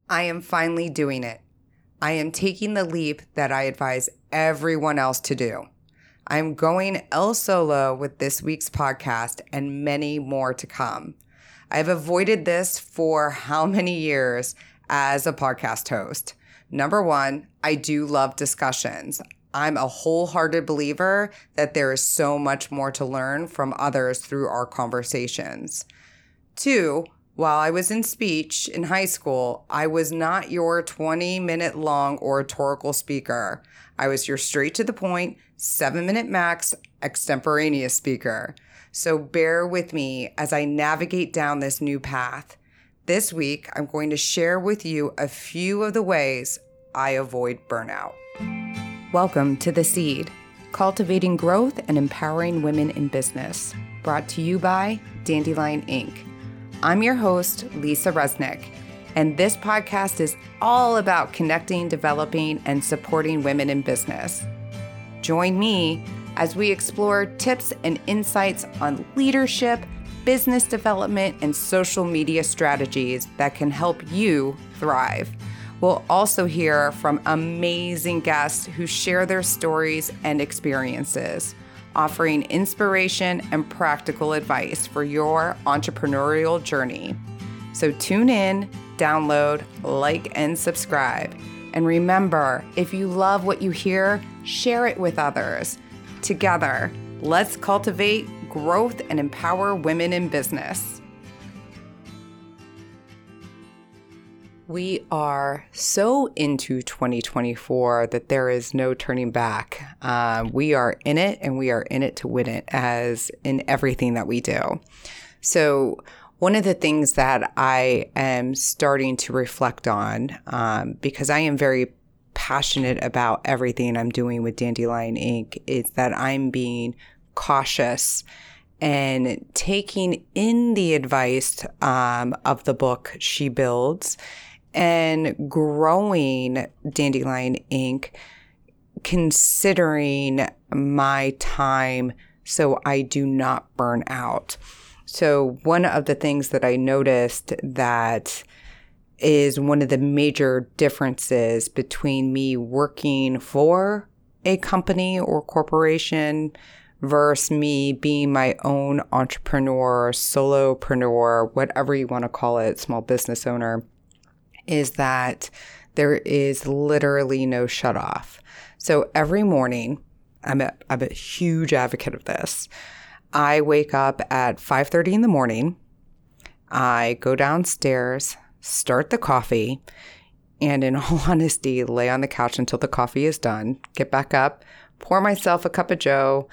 I am finally doing it. I am taking the leap that I advise everyone else to do. I am going El Solo with this week's podcast and many more to come. I have avoided this for how many years as a podcast host? Number one, I do love discussions. I'm a wholehearted believer that there is so much more to learn from others through our conversations. Two, while I was in speech in high school, I was not your 20-minute long oratorical speaker. I was your straight to the point, 7-minute max extemporaneous speaker. So bear with me as I navigate down this new path. This week, I'm going to share with you a few of the ways I avoid burnout. Welcome to The Seed, cultivating growth and empowering women in business, brought to you by Dandelion Inc. I'm your host, Lisa Resnick, and this podcast is all about connecting, developing, and supporting women in business. Join me as we explore tips and insights on leadership, business development, and social media strategies that can help you thrive. We'll also hear from amazing guests who share their stories and experiences, offering inspiration and practical advice for your entrepreneurial journey. So tune in, download, like, and subscribe. And remember, if you love what you hear, share it with others. Together, let's cultivate growth and empower women in business. We are so into 2024 that there is no turning back. We are in it, and we are in it to win it, as in everything that we do. So one of the things that I am starting to reflect on, because I am very passionate about everything I'm doing with Dandelion Inc., is that I'm being cautious and taking in the advice of the book She Builds and growing Dandelion Inc., considering my time so I do not burn out. So one of the things that I noticed that is one of the major differences between me working for a company or corporation versus me being my own entrepreneur, solopreneur, whatever you want to call it, small business owner, is that there is literally no shut off. So every morning, I'm a huge advocate of this. I wake up at 5:30 in the morning. I go downstairs, start the coffee, and in all honesty, lay on the couch until the coffee is done, get back up, pour myself a cup of joe,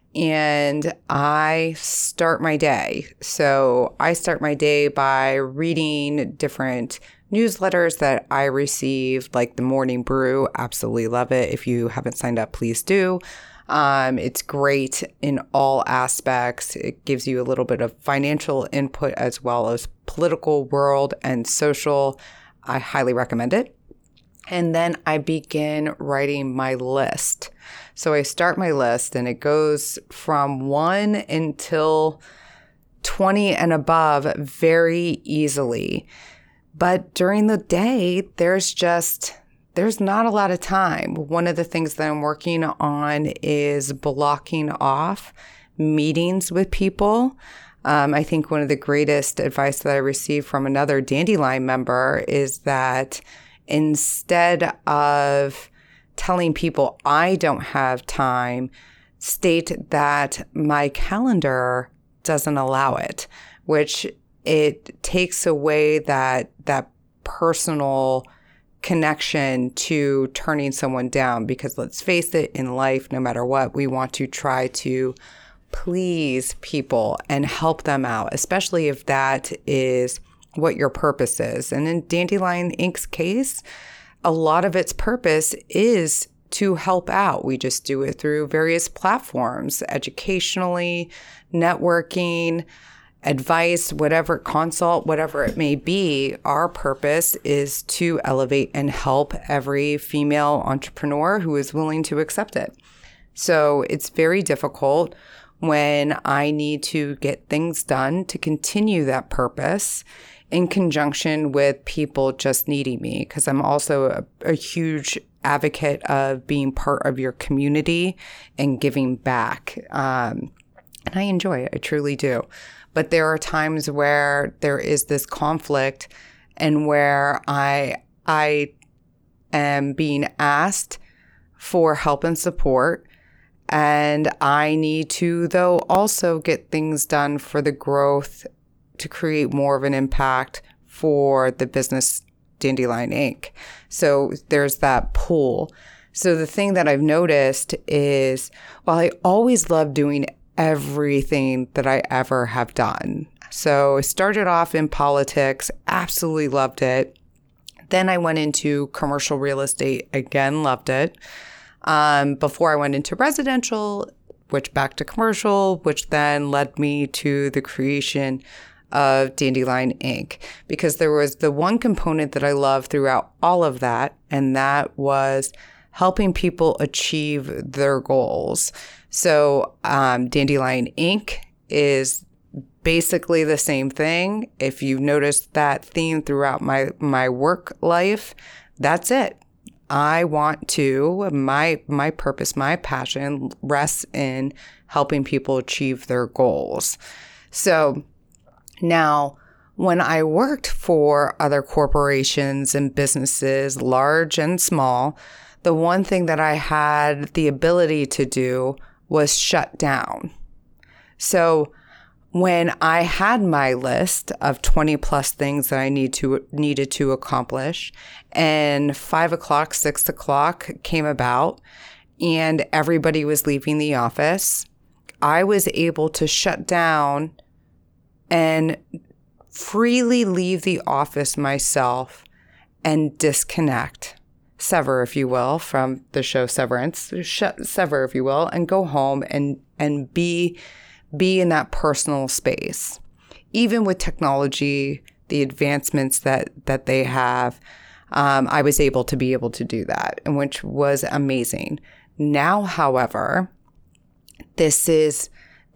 and I start my day. So I start my day by reading different newsletters that I receive, like the Morning Brew. Absolutely love it. If you haven't signed up, please do. It's great in all aspects. It gives you a little bit of financial input as well as political, world, and social. I highly recommend it. And then I begin writing my list. So I start my list and it goes from 1 until 20 and above very easily. But during the day, there's not a lot of time. One of the things that I'm working on is blocking off meetings with people. I think one of the greatest advice that I received from another Dandelion member is that instead of telling people I don't have time, state that my calendar doesn't allow it, which it takes away that personal connection to turning someone down. Because let's face it, in life, no matter what, we want to try to please people and help them out, especially if that is what your purpose is. And in Dandelion Inc.'s case, a lot of its purpose is to help out. We just do it through various platforms, educationally, networking, advice, whatever, consult, whatever it may be. Our purpose is to elevate and help every female entrepreneur who is willing to accept it. So it's very difficult when I need to get things done to continue that purpose. in conjunction with people just needing me, because I'm also a huge advocate of being part of your community and giving back. And I enjoy it. I truly do. But there are times where there is this conflict and where I am being asked for help and support. And I need to, though, also get things done for the growth to create more of an impact for the business Dandelion Inc. So there's that pull. So the thing that I've noticed is, while I always love doing everything that I ever have done. So I started off in politics, absolutely loved it. Then I went into commercial real estate, again, loved it. Before I went into residential, which back to commercial, which then led me to the creation of Dandelion Inc. Because there was the one component that I loved throughout all of that, and that was helping people achieve their goals. So Dandelion Inc. is basically the same thing. If you've noticed that theme throughout my work life, that's it. I want to, my purpose, my passion rests in helping people achieve their goals. So now, when I worked for other corporations and businesses, large and small, the one thing that I had the ability to do was shut down. So when I had my list of 20 plus things that I needed to accomplish, and 5 o'clock, 6 o'clock came about, and everybody was leaving the office, I was able to shut down and freely leave the office myself and disconnect, sever, if you will, from the show Severance, sever, if you will, and go home and be in that personal space. Even with technology, the advancements that they have, I was able to do that, and which was amazing. Now, however, this is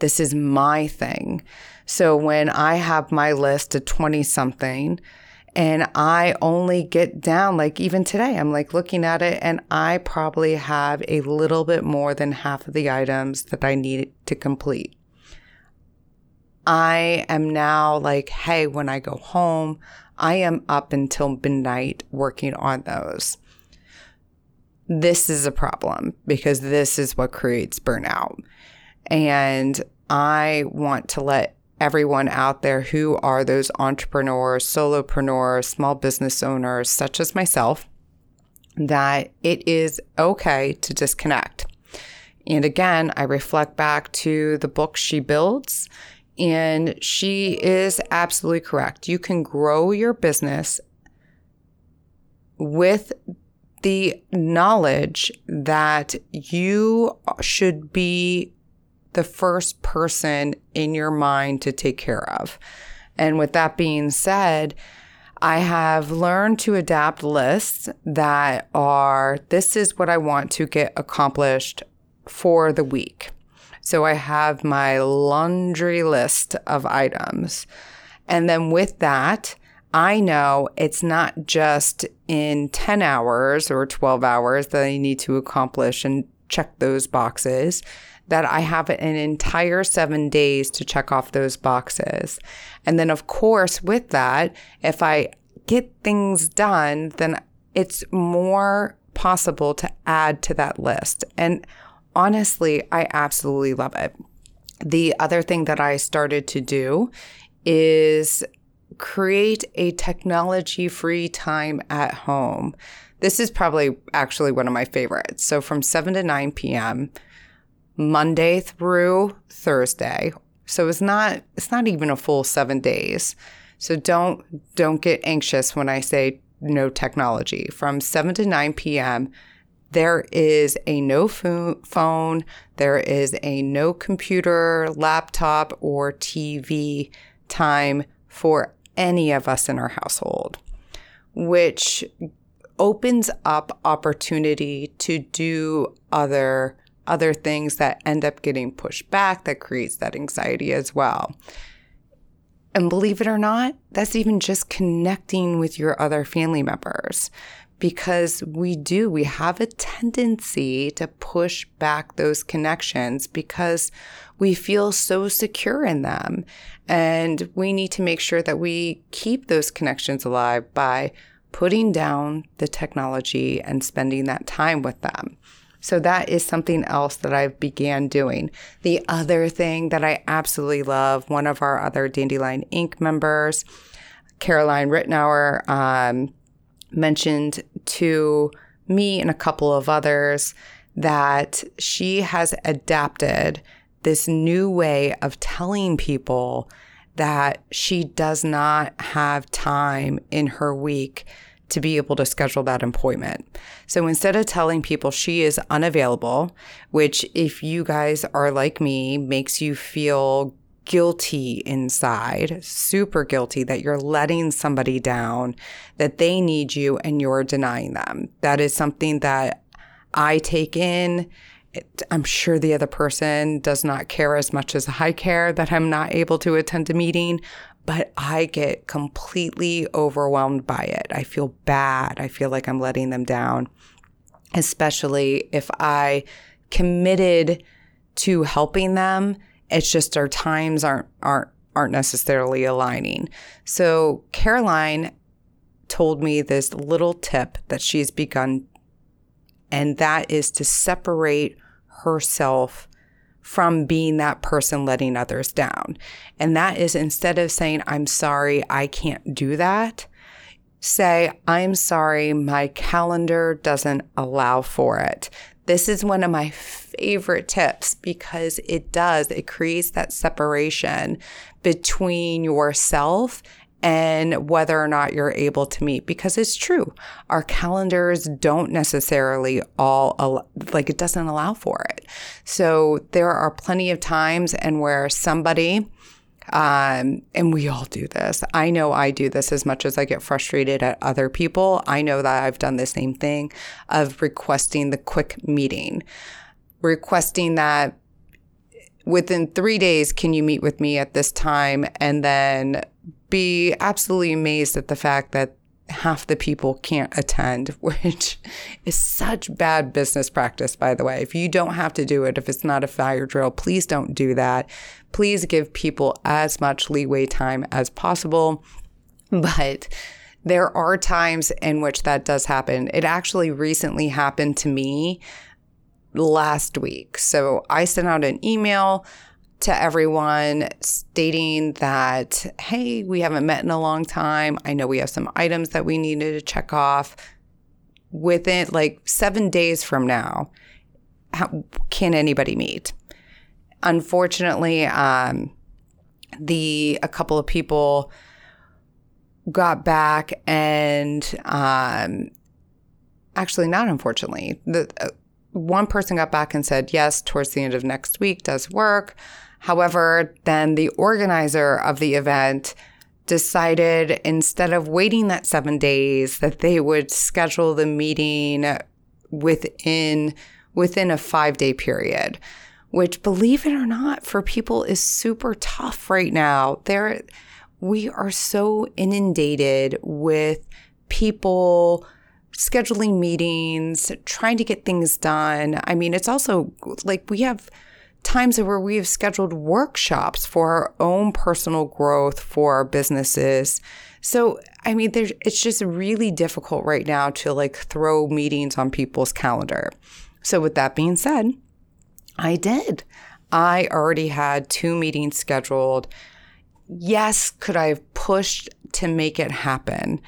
my thing. So when I have my list of 20 something and I only get down, like even today, I'm like looking at it and I probably have a little bit more than half of the items that I need to complete. I am now like, hey, when I go home, I am up until midnight working on those. This is a problem because this is what creates burnout. And I want to let everyone out there who are those entrepreneurs, solopreneurs, small business owners, such as myself, that it is okay to disconnect. And again, I reflect back to the book She Builds, and she is absolutely correct. You can grow your business with the knowledge that you should be the first person in your mind to take care of. And with that being said, I have learned to adapt lists that are, this is what I want to get accomplished for the week. So I have my laundry list of items. And then with that, I know it's not just in 10 hours or 12 hours that I need to accomplish and check those boxes, that I have an entire 7 days to check off those boxes. And then, of course, with that, if I get things done, then it's more possible to add to that list. And honestly, I absolutely love it. The other thing that I started to do is create a technology-free time at home. This is probably actually one of my favorites. So from 7 to 9 p.m., Monday through Thursday. So it's not even a full 7 days. So don't get anxious when I say no technology. From 7 to 9 p.m., there is a no phone, there is a no computer, laptop, or TV time for any of us in our household, which opens up opportunity to do other things that end up getting pushed back, that creates that anxiety as well. And believe it or not, that's even just connecting with your other family members, because we have a tendency to push back those connections because we feel so secure in them. And we need to make sure that we keep those connections alive by putting down the technology and spending that time with them. So that is something else that I've began doing. The other thing that I absolutely love, one of our other Dandelion Inc. members, Caroline Rittenauer, mentioned to me and a couple of others that she has adapted this new way of telling people that she does not have time in her week to be able to schedule that appointment. So instead of telling people she is unavailable, which if you guys are like me, makes you feel guilty inside, super guilty that you're letting somebody down, that they need you and you're denying them. That is something that I take in. I'm sure the other person does not care as much as I care that I'm not able to attend a meeting, but I get completely overwhelmed by it. I feel bad. I feel like I'm letting them down, especially if I committed to helping them. It's just our times aren't necessarily aligning. So Caroline told me this little tip that she's begun, and that is to separate herself from being that person letting others down. And that is, instead of saying, I'm sorry, I can't do that, say, I'm sorry, my calendar doesn't allow for it. This is one of my favorite tips because it creates that separation between yourself and whether or not you're able to meet. Because it's true, our calendars don't necessarily it doesn't allow for it. So there are plenty of times and where somebody, and we all do this. I know I do this as much as I get frustrated at other people. I know that I've done the same thing of requesting the quick meeting, requesting that within 3 days, can you meet with me at this time? And then be absolutely amazed at the fact that half the people can't attend, which is such bad business practice, by the way. If you don't have to do it, if it's not a fire drill, please don't do that. Please give people as much leeway time as possible. But there are times in which that does happen. It actually recently happened to me last week. So I sent out an email to everyone stating that, hey, we haven't met in a long time. I know we have some items that we needed to check off. Within 7 days from now, can anybody meet? Unfortunately, a couple of people got back and actually not unfortunately. One person got back and said, yes, towards the end of next week does work. However, then the organizer of the event decided instead of waiting that 7 days that they would schedule the meeting within a 5-day period, which, believe it or not, for people is super tough right now. We are so inundated with people scheduling meetings, trying to get things done. I mean, it's also we have times where we have scheduled workshops for our own personal growth for our businesses. So, I mean, it's just really difficult right now to throw meetings on people's calendar. So with that being said, I did. I already had 2 meetings scheduled. Yes, could I have pushed to make it happen?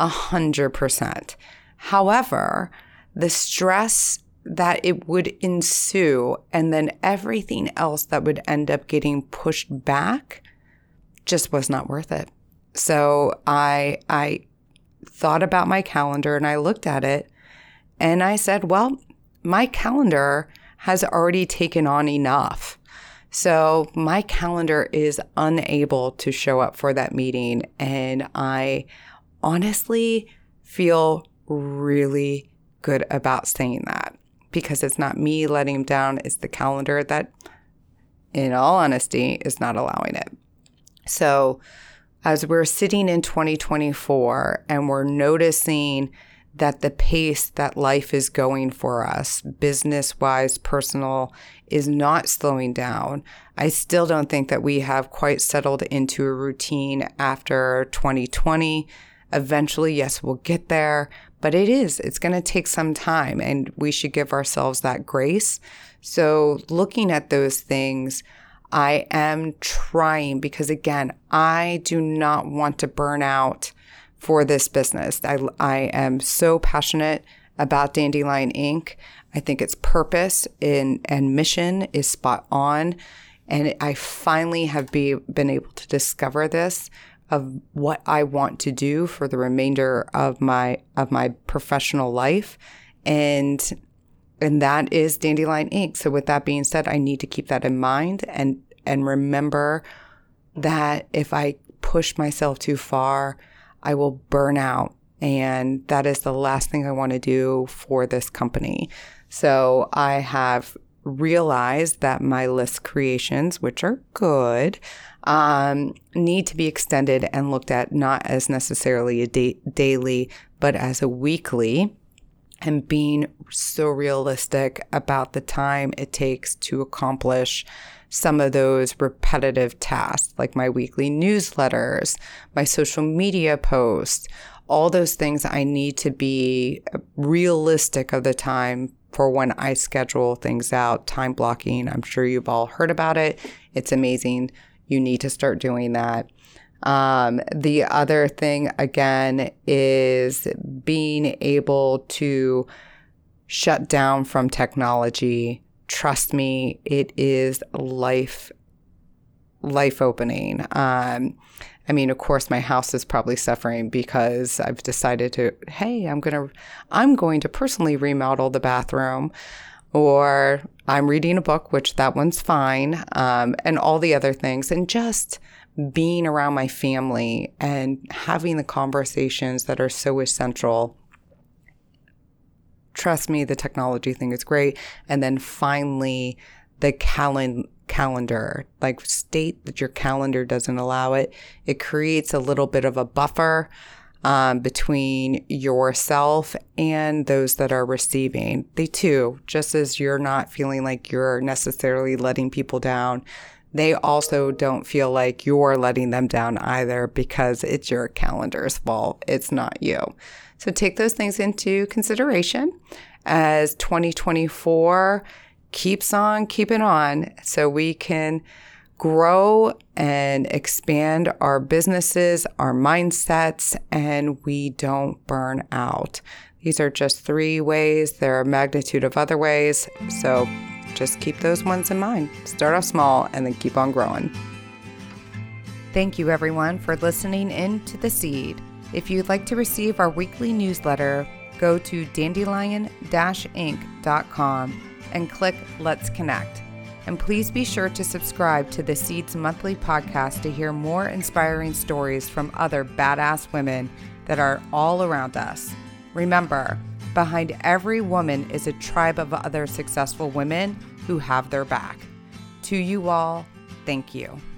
100%. However, the stress that it would ensue and then everything else that would end up getting pushed back just was not worth it. So I thought about my calendar and I looked at it and I said, well, my calendar has already taken on enough. So my calendar is unable to show up for that meeting. And I honestly feel really good about saying that because it's not me letting him down. It's the calendar that, in all honesty, is not allowing it. So as we're sitting in 2024 and we're noticing that the pace that life is going for us, business-wise, personal, is not slowing down. I still don't think that we have quite settled into a routine after 2020. Eventually, yes, we'll get there, but it's going to take some time, and we should give ourselves that grace. So looking at those things, I am trying because, again, I do not want to burn out for this business. I am so passionate about Dandelion Inc. I think its purpose and mission is spot on. And I finally have been able to discover this of what I want to do for the remainder of my professional life. And that is Dandelion Inc. So with that being said, I need to keep that in mind and remember that if I push myself too far, I will burn out. And that is the last thing I want to do for this company. So I have realized that my list creations, which are good, need to be extended and looked at not as necessarily a daily, but as a weekly, and being so realistic about the time it takes to accomplish some of those repetitive tasks, like my weekly newsletters, my social media posts, all those things. I need to be realistic of the time for when I schedule things out, time blocking. I'm sure you've all heard about it. It's amazing. You need to start doing that. The other thing, again, is being able to shut down from technology. Trust me, it is life opening. I mean, of course, my house is probably suffering because I've decided I'm going to personally remodel the bathroom, or I'm reading a book, which that one's fine, and all the other things, and just being around my family and having the conversations that are so essential. Trust me, the technology thing is great. And then finally, the calendar, like state that your calendar doesn't allow it. It creates a little bit of a buffer between yourself and those that are receiving. They too, just as you're not feeling like you're necessarily letting people down, they also don't feel like you're letting them down either, because it's your calendar's fault. It's not you. So take those things into consideration as 2024 keeps on keeping on, so we can grow and expand our businesses, our mindsets, and we don't burn out. These are just 3 ways. There are a magnitude of other ways. So just keep those ones in mind. Start off small and then keep on growing. Thank you, everyone, for listening in to The Seed. If you'd like to receive our weekly newsletter, go to dandelion-inc.com and click Let's Connect. And please be sure to subscribe to The Seed's monthly podcast to hear more inspiring stories from other badass women that are all around us. Remember, behind every woman is a tribe of other successful women who have their back. To you all, thank you.